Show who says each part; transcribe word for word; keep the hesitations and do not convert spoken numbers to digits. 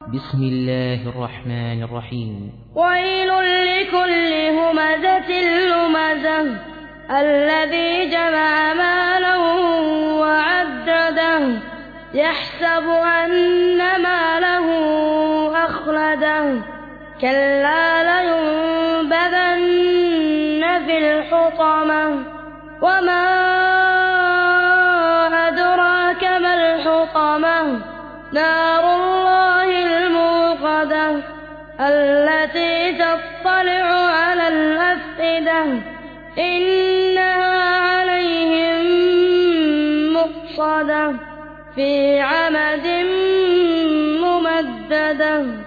Speaker 1: بسم الله الرحمن الرحيم.
Speaker 2: ويل لكل همزة لمزة الذي جمع مالا وعدده يحسب أن ماله أخلده كلا لينبذن في الحطمة وما أدراك ما الحطمة نار الله الموقدة التي تطلع على الأفئدة إنها عليهم مؤصدة في عمد ممددة.